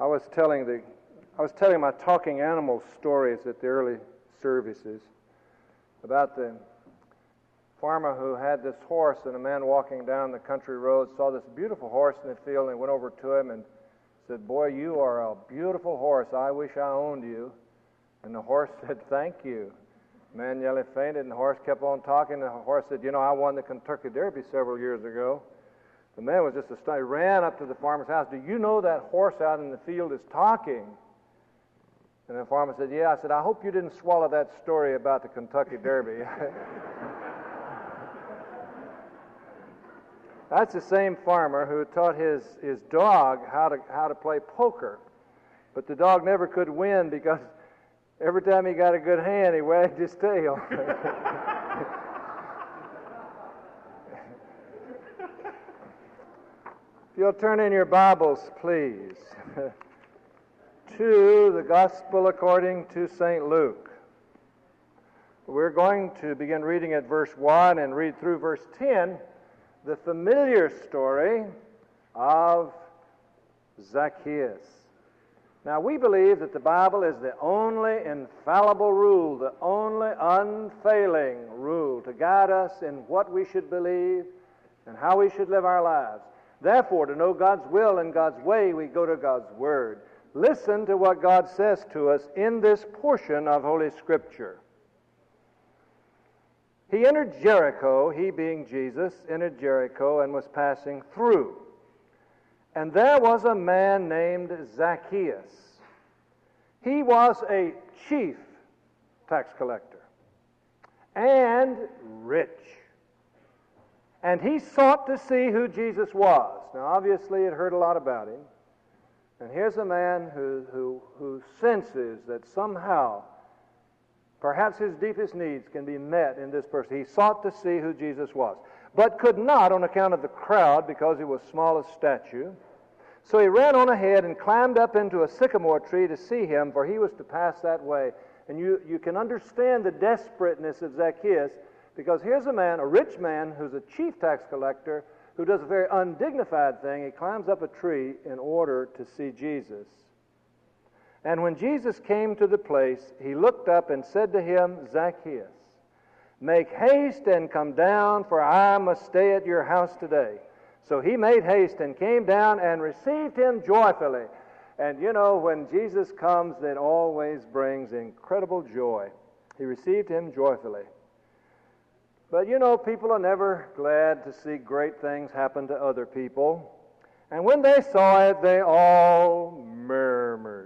I was telling my talking animal stories at the early services about the farmer who had this horse, and a man walking down the country road saw this beautiful horse in the field, and he went over to him and said, "Boy, you are a beautiful horse. I wish I owned you." And the horse said, "Thank you." The man nearly fainted, and the horse kept on talking. The horse said, "You know, I won the Kentucky Derby several years ago." The man was just astonished. He ran up to the farmer's house. "Do you know that horse out in the field is talking?" And the farmer said, "Yeah." I said, "I hope you didn't swallow that story about the Kentucky Derby." That's the same farmer who taught his dog how to play poker. But the dog never could win because every time he got a good hand, he wagged his tail. If you'll turn in your Bibles, please, to the Gospel according to St. Luke. We're going to begin reading at verse 1 and read through verse 10, the familiar story of Zacchaeus. Now, we believe that the Bible is the only infallible rule, the only unfailing rule to guide us in what we should believe and how we should live our lives. Therefore, to know God's will and God's way, we go to God's Word. Listen to what God says to us in this portion of Holy Scripture. He entered Jericho, he being Jesus, entered Jericho and was passing through. And there was a man named Zacchaeus. He was a chief tax collector and rich. And he sought to see who Jesus was. Now, obviously, he'd heard a lot about him. And here's a man who senses that somehow perhaps his deepest needs can be met in this person. He sought to see who Jesus was, but could not on account of the crowd because he was small of stature. So he ran on ahead and climbed up into a sycamore tree to see him, for he was to pass that way. And you can understand the desperateness of Zacchaeus, because here's a man, a rich man, who's a chief tax collector, who does a very undignified thing. He climbs up a tree in order to see Jesus. And when Jesus came to the place, he looked up and said to him, "Zacchaeus, make haste and come down, for I must stay at your house today." So he made haste and came down and received him joyfully. And you know, when Jesus comes, that always brings incredible joy. He received him joyfully. But you know, people are never glad to see great things happen to other people. And when they saw it, they all murmured.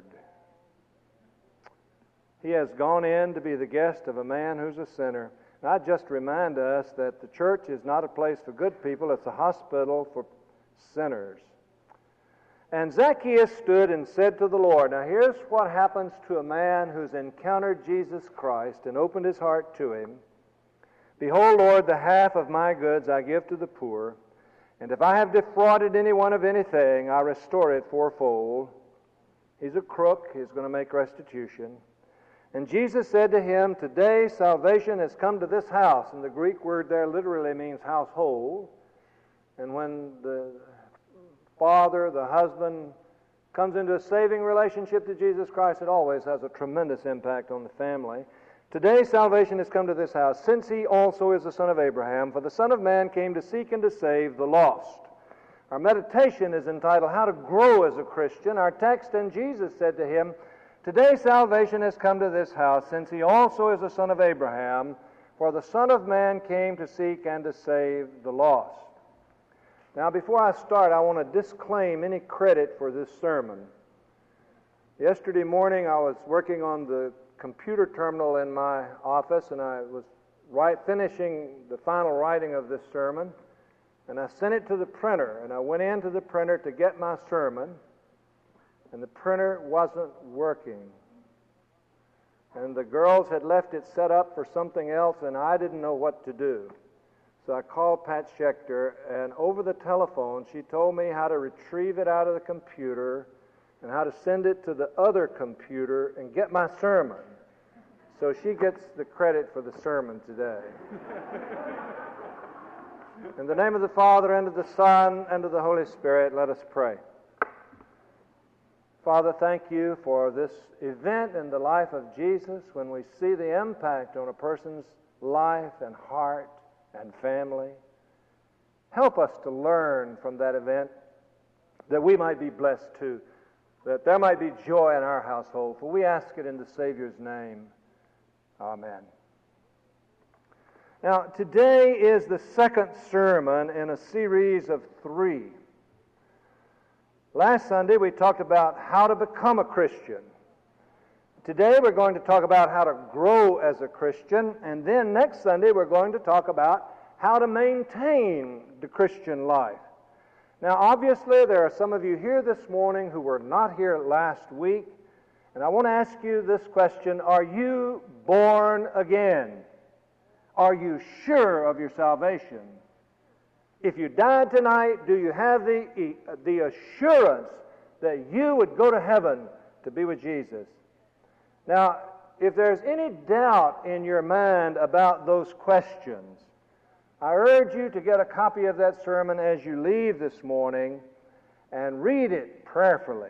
He has gone in to be the guest of a man who's a sinner. And I just remind us that the church is not a place for good people, it's a hospital for sinners. And Zacchaeus stood and said to the Lord, now here's what happens to a man who's encountered Jesus Christ and opened his heart to him. "Behold, Lord, the half of my goods I give to the poor, and if I have defrauded anyone of anything, I restore it fourfold." He's a crook, he's going to make restitution. And Jesus said to him, "Today salvation has come to this house." And the Greek word there literally means household. And when the father, the husband, comes into a saving relationship to Jesus Christ, it always has a tremendous impact on the family. "Today salvation has come to this house, since he also is the son of Abraham. For the Son of Man came to seek and to save the lost." Our meditation is entitled, "How to Grow as a Christian." Our text, and Jesus said to him, "Today salvation has come to this house, since he also is the son of Abraham. For the Son of Man came to seek and to save the lost." Now, before I start, I want to disclaim any credit for this sermon. Yesterday morning, I was working on the computer terminal in my office, and I was finishing the final writing of this sermon, and I sent it to the printer, and I went into the printer to get my sermon, and the printer wasn't working. And the girls had left it set up for something else, and I didn't know what to do. So I called Pat Schechter, and over the telephone, she told me how to retrieve it out of the computer and how to send it to the other computer and get my sermon. So she gets the credit for the sermon today. In the name of the Father, and of the Son, and of the Holy Spirit, let us pray. Father, thank you for this event in the life of Jesus when we see the impact on a person's life and heart and family. Help us to learn from that event that we might be blessed too, that there might be joy in our household. For we ask it in the Savior's name. Amen. Now, today is the second sermon in a series of 3. Last Sunday we talked about how to become a Christian. Today we're going to talk about how to grow as a Christian, and then next Sunday we're going to talk about how to maintain the Christian life. Now, obviously, there are some of you here this morning who were not here last week, and I want to ask you this question: are you born again? Are you sure of your salvation? If you died tonight, do you have the assurance that you would go to heaven to be with Jesus? Now, if there's any doubt in your mind about those questions, I urge you to get a copy of that sermon as you leave this morning and read it prayerfully.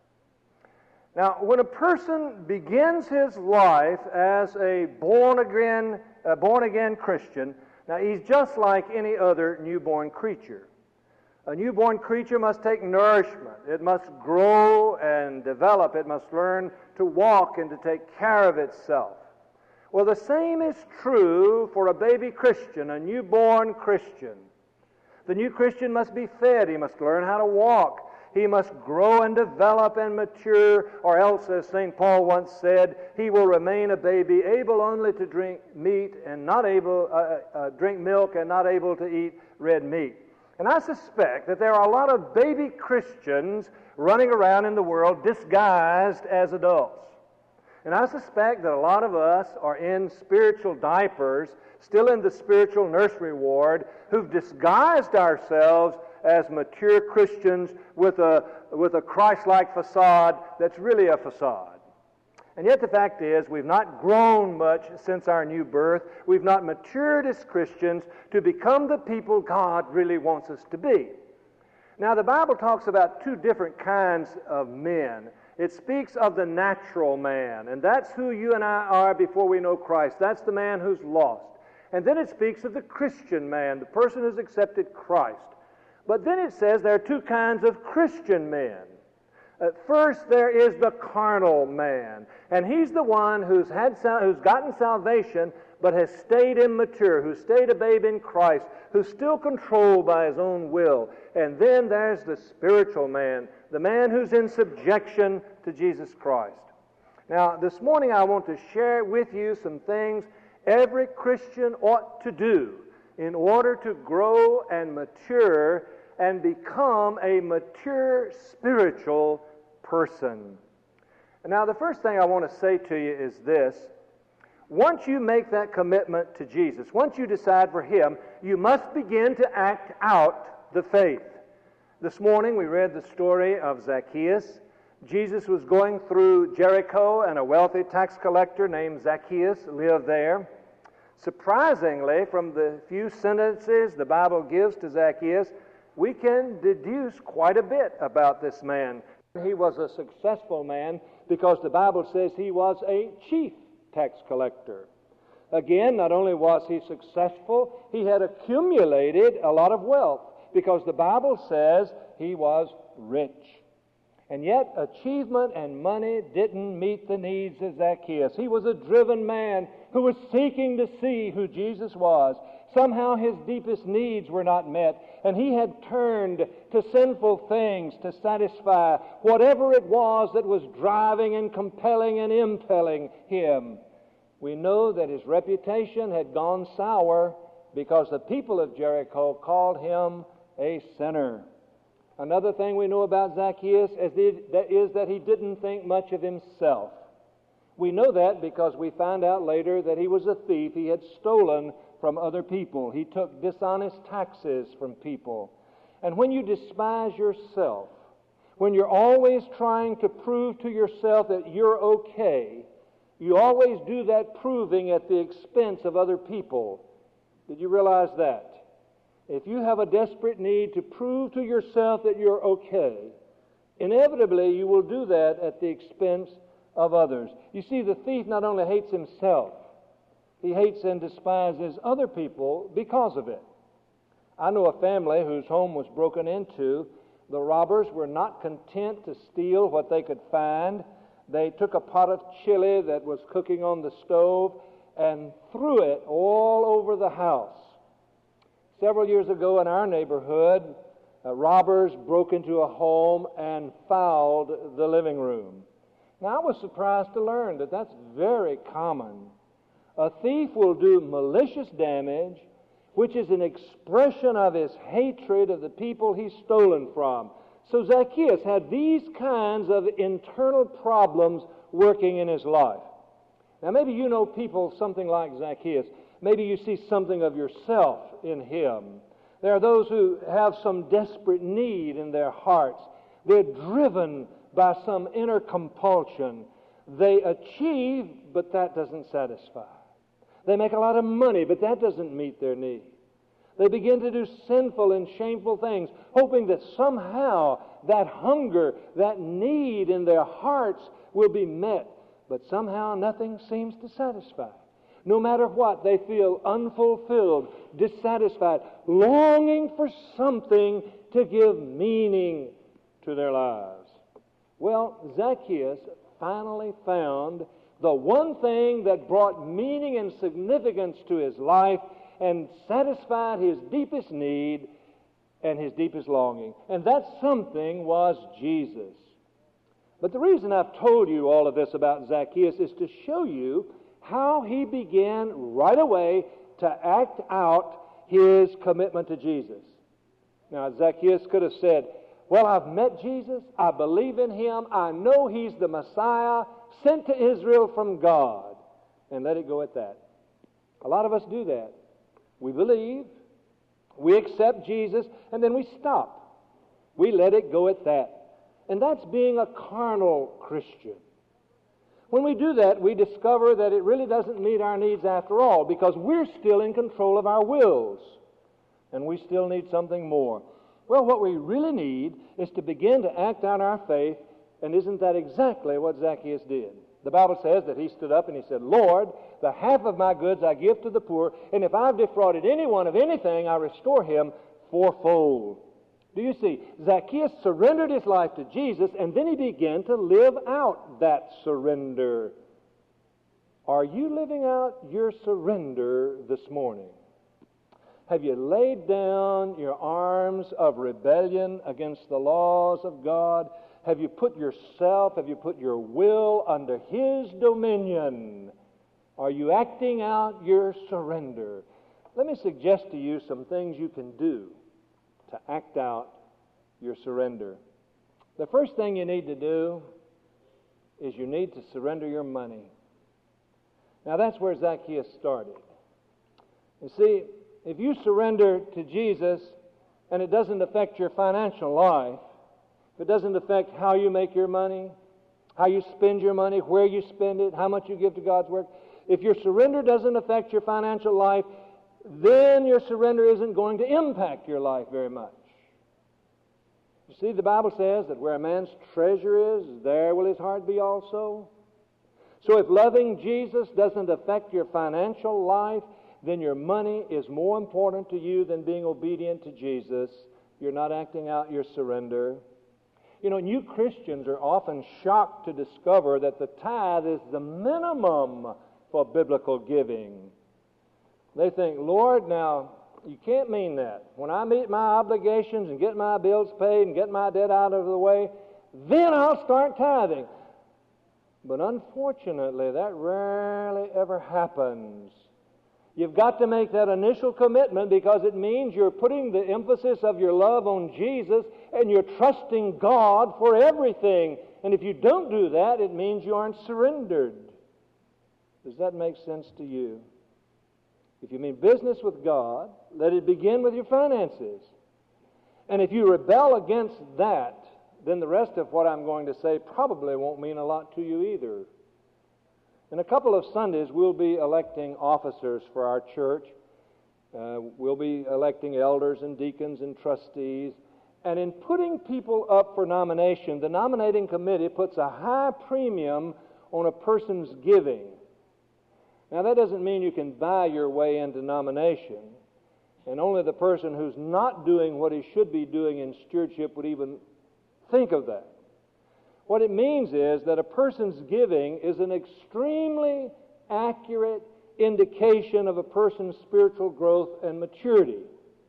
Now, when a person begins his life as a born-again Christian, now he's just like any other newborn creature. A newborn creature must take nourishment. It must grow and develop. It must learn to walk and to take care of itself. Well, the same is true for a baby Christian, a newborn Christian. The new Christian must be fed. He must learn how to walk. He must grow and develop and mature, or else, as St. Paul once said, he will remain a baby, able only to drink meat and not able drink milk and not able to eat red meat. And I suspect that there are a lot of baby Christians running around in the world disguised as adults. And I suspect that a lot of us are in spiritual diapers, still in the spiritual nursery ward, who've disguised ourselves as mature Christians with a Christ-like facade that's really a facade. And yet the fact is, we've not grown much since our new birth. We've not matured as Christians to become the people God really wants us to be. Now, the Bible talks about 2 different kinds of men. It speaks of the natural man, and that's who you and I are before we know Christ. That's the man who's lost. And then it speaks of the Christian man, the person who's accepted Christ. But then it says there are 2 kinds of Christian men. First, there is the carnal man, and he's the one who's gotten salvation but has stayed immature, who's stayed a babe in Christ, who's still controlled by his own will. And then there's the spiritual man, the man who's in subjection to Jesus Christ. Now, this morning I want to share with you some things every Christian ought to do in order to grow and mature and become a mature spiritual person. Now, the first thing I want to say to you is this. Once you make that commitment to Jesus, once you decide for Him, you must begin to act out the faith. This morning we read the story of Zacchaeus. Jesus was going through Jericho, and a wealthy tax collector named Zacchaeus lived there. Surprisingly, from the few sentences the Bible gives to Zacchaeus, we can deduce quite a bit about this man. He was a successful man because the Bible says he was a chief tax collector. Again, not only was he successful, he had accumulated a lot of wealth because the Bible says he was rich. And yet, achievement and money didn't meet the needs of Zacchaeus. He was a driven man who was seeking to see who Jesus was. Somehow his deepest needs were not met, and he had turned to sinful things to satisfy whatever it was that was driving and compelling and impelling him. We know that his reputation had gone sour because the people of Jericho called him a sinner. Another thing we know about Zacchaeus is that he didn't think much of himself. We know that because we find out later that he was a thief. He had stolen from other people. He took dishonest taxes from people. And when you despise yourself, when you're always trying to prove to yourself that you're okay, you always do that proving at the expense of other people. Did you realize that? If you have a desperate need to prove to yourself that you're okay, inevitably you will do that at the expense of others. You see, the thief not only hates himself, he hates and despises other people because of it. I know a family whose home was broken into. The robbers were not content to steal what they could find. They took a pot of chili that was cooking on the stove and threw it all over the house. Several years ago in our neighborhood, robbers broke into a home and fouled the living room. Now, I was surprised to learn that that's very common. A thief will do malicious damage, which is an expression of his hatred of the people he's stolen from. So Zacchaeus had these kinds of internal problems working in his life. Now, maybe you know people something like Zacchaeus. Maybe you see something of yourself in him. There are those who have some desperate need in their hearts. They're driven by some inner compulsion. They achieve, but that doesn't satisfy. They make a lot of money, but that doesn't meet their need. They begin to do sinful and shameful things, hoping that somehow that hunger, that need in their hearts will be met. But somehow nothing seems to satisfy. No matter what, they feel unfulfilled, dissatisfied, longing for something to give meaning to their lives. Well, Zacchaeus finally found the one thing that brought meaning and significance to his life and satisfied his deepest need and his deepest longing. And that something was Jesus. But the reason I've told you all of this about Zacchaeus is to show you how he began right away to act out his commitment to Jesus. Now, Zacchaeus could have said, well, I've met Jesus, I believe in him, I know he's the Messiah, sent to Israel from God, and let it go at that. A lot of us do that. We believe, we accept Jesus, and then we stop. We let it go at that. And that's being a carnal Christian. When we do that, we discover that it really doesn't meet our needs after all, because we're still in control of our wills, and we still need something more. Well, what we really need is to begin to act out our faith, and isn't that exactly what Zacchaeus did? The Bible says that he stood up and he said, Lord, the half of my goods I give to the poor, and if I've defrauded anyone of anything, I restore him fourfold. Do you see? Zacchaeus surrendered his life to Jesus, and then he began to live out that surrender. Are you living out your surrender this morning? Have you laid down your arms of rebellion against the laws of God? Have you put yourself, have you put your will under His dominion? Are you acting out your surrender? Let me suggest to you some things you can do to act out your surrender. The first thing you need to do is you need to surrender your money. Now that's where Zacchaeus started. You see, if you surrender to Jesus and it doesn't affect your financial life, if it doesn't affect how you make your money, how you spend your money, where you spend it, how much you give to God's work, if your surrender doesn't affect your financial life, then your surrender isn't going to impact your life very much. You see, the Bible says that where a man's treasure is, there will his heart be also. So if loving Jesus doesn't affect your financial life, then your money is more important to you than being obedient to Jesus. You're not acting out your surrender. You know, new Christians are often shocked to discover that the tithe is the minimum for biblical giving. They think, Lord, now, you can't mean that. When I meet my obligations and get my bills paid and get my debt out of the way, then I'll start tithing. But unfortunately, that rarely ever happens. You've got to make that initial commitment because it means you're putting the emphasis of your love on Jesus and you're trusting God for everything. And if you don't do that, it means you aren't surrendered. Does that make sense to you? If you mean business with God, let it begin with your finances. And if you rebel against that, then the rest of what I'm going to say probably won't mean a lot to you either. In a couple of Sundays, we'll be electing officers for our church. We'll be electing elders and deacons and trustees. And in putting people up for nomination, the nominating committee puts a high premium on a person's giving. Now, that doesn't mean you can buy your way into nomination, and only the person who's not doing what he should be doing in stewardship would even think of that. What it means is that a person's giving is an extremely accurate indication of a person's spiritual growth and maturity.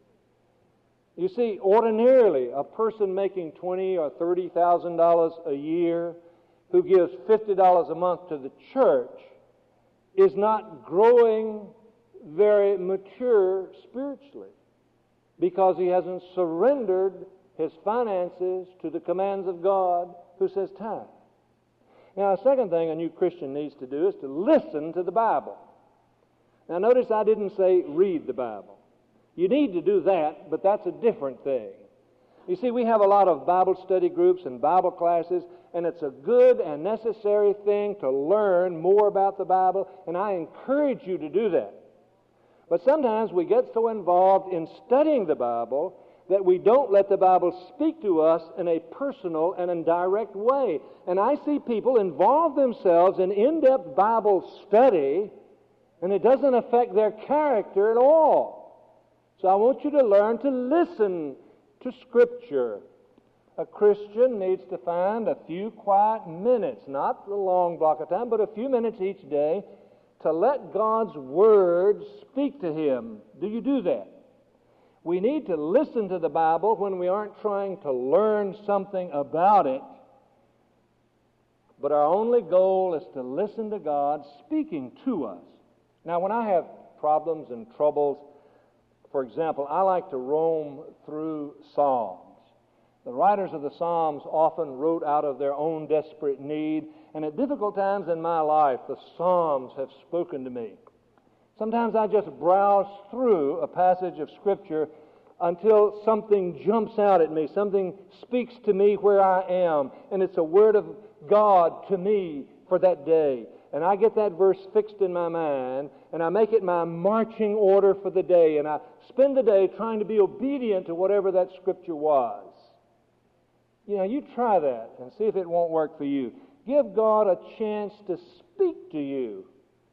You see, ordinarily, a person making $20,000 or $30,000 a year who gives $50 a month to the church is not growing very mature spiritually because he hasn't surrendered his finances to the commands of God who says tithe. Now, a second thing a new Christian needs to do is to listen to the Bible. Now, notice I didn't say read the Bible. You need to do that, but that's a different thing. You see, we have a lot of Bible study groups and Bible classes, and it's a good and necessary thing to learn more about the Bible, and I encourage you to do that. But sometimes we get so involved in studying the Bible that we don't let the Bible speak to us in a personal and indirect way. And I see people involve themselves in in-depth Bible study, and it doesn't affect their character at all. So I want you to learn to listen to Scripture. A Christian needs to find a few quiet minutes, not a long block of time, but a few minutes each day to let God's Word speak to him. Do you do that? We need to listen to the Bible when we aren't trying to learn something about it, but our only goal is to listen to God speaking to us. Now, when I have problems and troubles, for example, I like to roam through Psalms. The writers of the Psalms often wrote out of their own desperate need, and at difficult times in my life, the Psalms have spoken to me. Sometimes I just browse through a passage of Scripture until something jumps out at me, something speaks to me where I am, and it's a word of God to me for that day. And I get that verse fixed in my mind, and I make it my marching order for the day, and I spend the day trying to be obedient to whatever that Scripture was. You know, you try that and see if it won't work for you. Give God a chance to speak to you.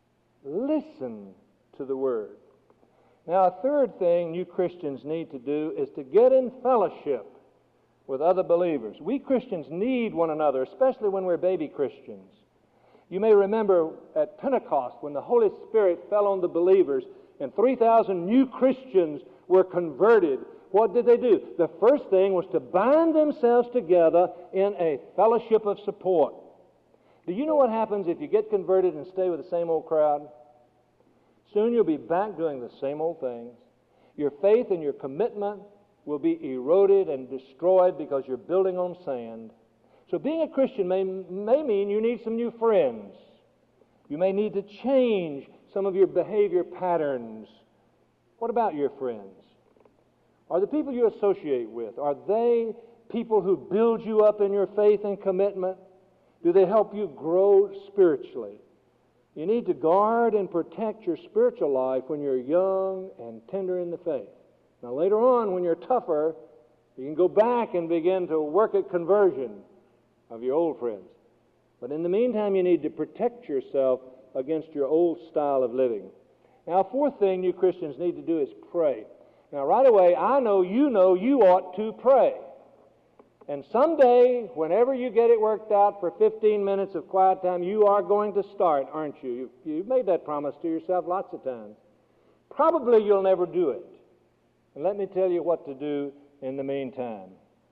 Listen to the Word. Now, a third thing you Christians need to do is to get in fellowship with other believers. We Christians need one another, especially when we're baby Christians. You may remember at Pentecost when the Holy Spirit fell on the believers and 3,000 new Christians were converted. What did they do? The first thing was to bind themselves together in a fellowship of support. Do you know what happens if you get converted and stay with the same old crowd? Soon you'll be back doing the same old things. Your faith and your commitment will be eroded and destroyed because you're building on sand. So being a Christian may mean you need some new friends. You may need to change some of your behavior patterns. What about your friends? Are the people you associate with, are they people who build you up in your faith and commitment? Do they help you grow spiritually? You need to guard and protect your spiritual life when you're young and tender in the faith. Now later on, when you're tougher, you can go back and begin to work at conversion of your old friends. But in the meantime, you need to protect yourself against your old style of living. Now, a fourth thing you Christians need to do is pray. Now, right away, I know you ought to pray. And someday, whenever you get it worked out for 15 minutes of quiet time, you are going to start, aren't you? You've made that promise to yourself lots of times. Probably you'll never do it. And let me tell you what to do in the meantime.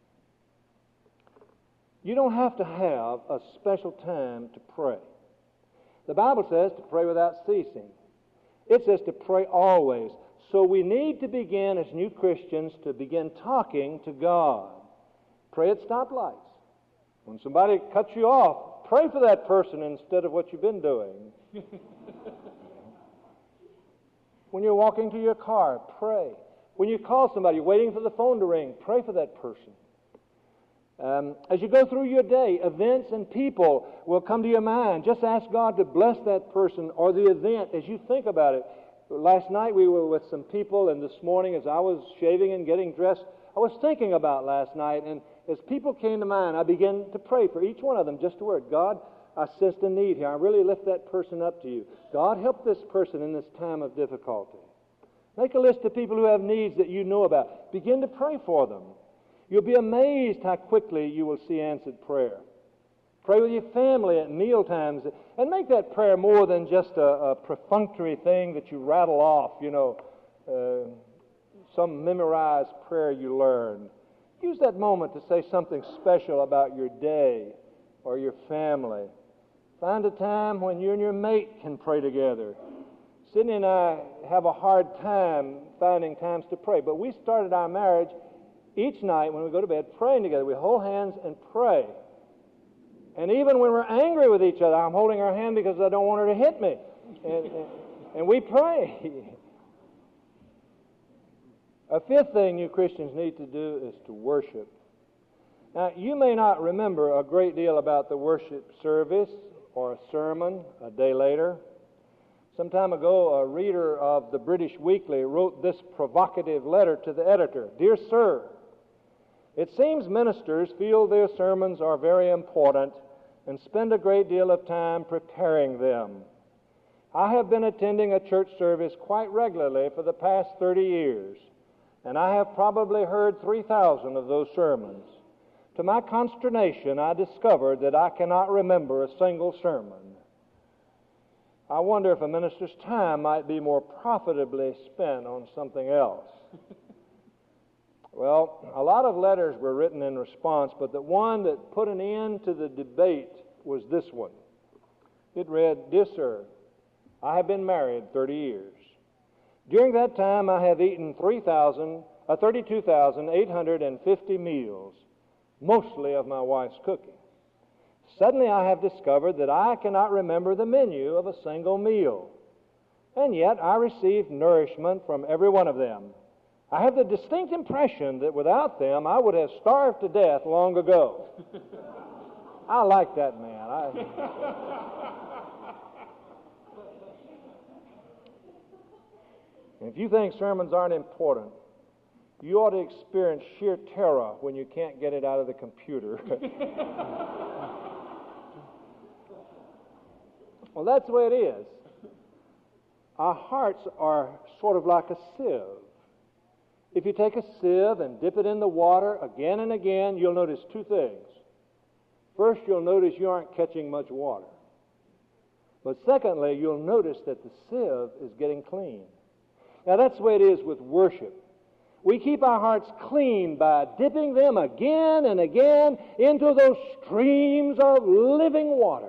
You don't have to have a special time to pray. The Bible says to pray without ceasing. It says to pray always. So we need to begin as new Christians to begin talking to God. Pray at stoplights. When somebody cuts you off, pray for that person instead of what you've been doing. When you're walking to your car, pray. When you call somebody, waiting for the phone to ring, pray for that person. As you go through your day, events and people will come to your mind. Just ask God to bless that person or the event as you think about it. Last night we were with some people, and this morning as I was shaving and getting dressed, I was thinking about last night, and as people came to mind, I began to pray for each one of them, just a word. God, I sensed a need here. I really lift that person up to you. God, help this person in this time of difficulty. Make a list of people who have needs that you know about. Begin to pray for them. You'll be amazed how quickly you will see answered prayer. Pray with your family at meal times, and make that prayer more than just a perfunctory thing that you rattle off, some memorized prayer you learned. Use that moment to say something special about your day or your family. Find a time when you and your mate can pray together. Sydney and I have a hard time finding times to pray, but we started our marriage each night when we go to bed praying together. We hold hands and pray. And even when we're angry with each other, I'm holding her hand because I don't want her to hit me. And we pray. A fifth thing you Christians need to do is to worship. Now, you may not remember a great deal about the worship service or a sermon a day later. Some time ago, a reader of the British Weekly wrote this provocative letter to the editor. Dear Sir, it seems ministers feel their sermons are very important and spend a great deal of time preparing them. I have been attending a church service quite regularly for the past 30 years, and I have probably heard 3,000 of those sermons. To my consternation, I discovered that I cannot remember a single sermon. I wonder if a minister's time might be more profitably spent on something else. Well, a lot of letters were written in response, but the one that put an end to the debate was this one. It read, Dear Sir, I have been married 30 years. During that time, I have eaten 32,850 meals, mostly of my wife's cooking. Suddenly, I have discovered that I cannot remember the menu of a single meal, and yet I receive nourishment from every one of them. I have the distinct impression that without them, I would have starved to death long ago. I like that man. If you think sermons aren't important, you ought to experience sheer terror when you can't get it out of the computer. Well, that's the way it is. Our hearts are sort of like a sieve. If you take a sieve and dip it in the water again and again, you'll notice two things. First, you'll notice you aren't catching much water. But secondly, you'll notice that the sieve is getting clean. Now, that's the way it is with worship. We keep our hearts clean by dipping them again and again into those streams of living water.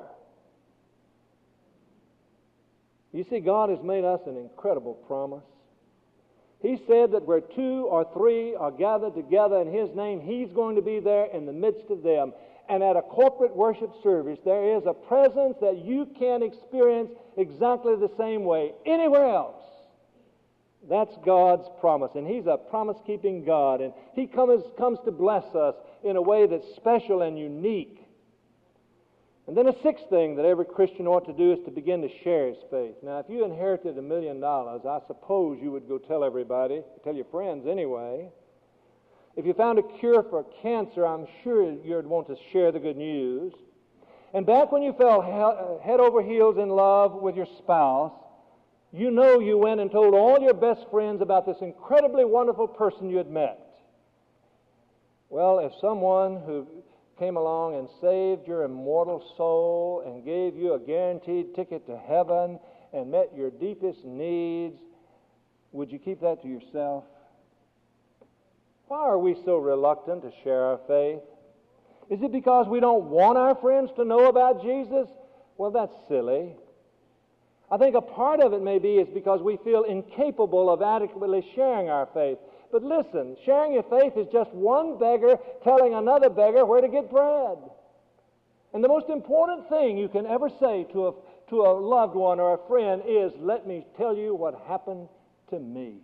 You see, God has made us an incredible promise. He said that where two or three are gathered together in His name, He's going to be there in the midst of them. And at a corporate worship service, there is a presence that you can't experience exactly the same way anywhere else. That's God's promise, and He's a promise-keeping God, and He comes to bless us in a way that's special and unique. And then a sixth thing that every Christian ought to do is to begin to share his faith. Now, if you inherited $1 million, I suppose you would go tell everybody, tell your friends anyway. If you found a cure for cancer, I'm sure you'd want to share the good news. And back when you fell head over heels in love with your spouse, you know you went and told all your best friends about this incredibly wonderful person you had met. Well, if someone who came along and saved your immortal soul and gave you a guaranteed ticket to heaven and met your deepest needs, would you keep that to yourself? Why are we so reluctant to share our faith? Is it because we don't want our friends to know about Jesus? Well, that's silly. I think a part of it may be is because we feel incapable of adequately sharing our faith. But listen, sharing your faith is just one beggar telling another beggar where to get bread. And the most important thing you can ever say to a loved one or a friend is, let me tell you what happened to me.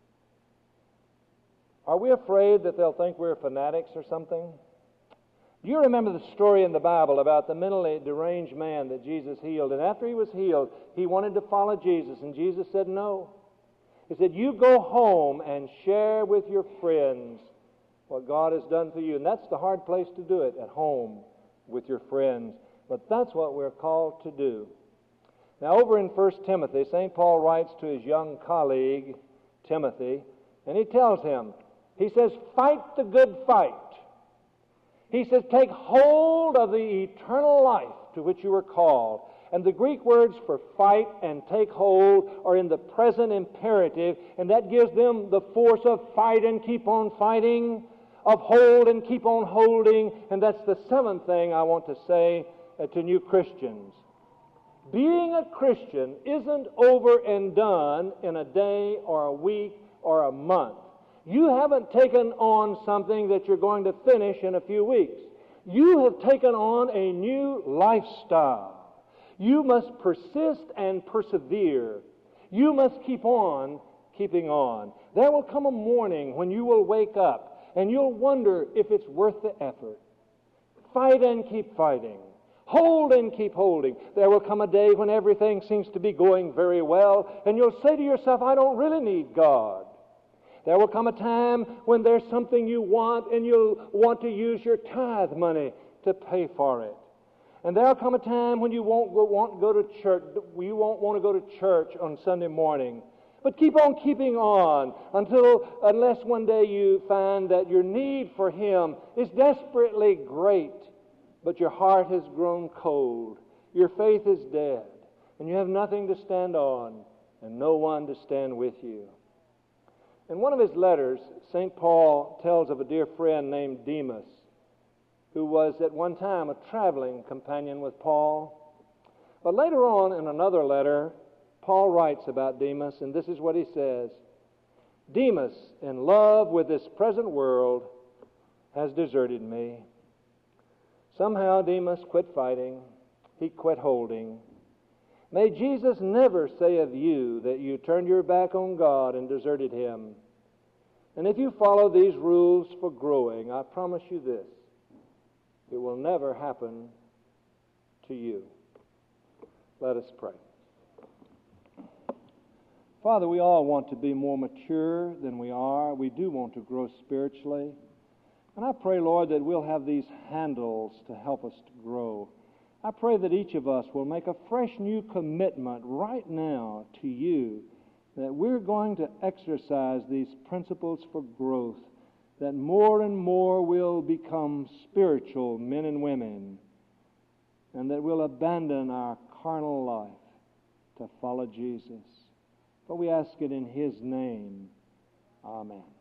Are we afraid that they'll think we're fanatics or something? Do you remember the story in the Bible about the mentally deranged man that Jesus healed? And after he was healed, he wanted to follow Jesus, and Jesus said no. He said, you go home and share with your friends what God has done for you. And that's the hard place to do it, at home with your friends. But that's what we're called to do. Now, over in 1 Timothy, St. Paul writes to his young colleague, Timothy, and he tells him, he says, fight the good fight. He says, take hold of the eternal life to which you were called. And the Greek words for fight and take hold are in the present imperative, and that gives them the force of fight and keep on fighting, of hold and keep on holding. And that's the seventh thing I want to say to new Christians. Being a Christian isn't over and done in a day or a week or a month. You haven't taken on something that you're going to finish in a few weeks. You have taken on a new lifestyle. You must persist and persevere. You must keep on keeping on. There will come a morning when you will wake up and you'll wonder if it's worth the effort. Fight and keep fighting. Hold and keep holding. There will come a day when everything seems to be going very well, and you'll say to yourself, I don't really need God. There will come a time when there's something you want, and you'll want to use your tithe money to pay for it. And there'll come a time when you won't want to go to church. You won't want to go to church on Sunday morning. But keep on keeping on unless one day you find that your need for Him is desperately great, but your heart has grown cold. Your faith is dead, and you have nothing to stand on and no one to stand with you. In one of his letters, St. Paul tells of a dear friend named Demas, who was at one time a traveling companion with Paul. But later on in another letter, Paul writes about Demas, and this is what he says. Demas, in love with this present world, has deserted me. Somehow Demas quit fighting. He quit holding. May Jesus never say of you that you turned your back on God and deserted Him. And if you follow these rules for growing, I promise you this, it will never happen to you. Let us pray. Father, we all want to be more mature than we are. We do want to grow spiritually. And I pray, Lord, that we'll have these handles to help us to grow. I pray that each of us will make a fresh new commitment right now to you, that we're going to exercise these principles for growth, that more and more we'll become spiritual men and women, and that we'll abandon our carnal life to follow Jesus. For we ask it in His name. Amen.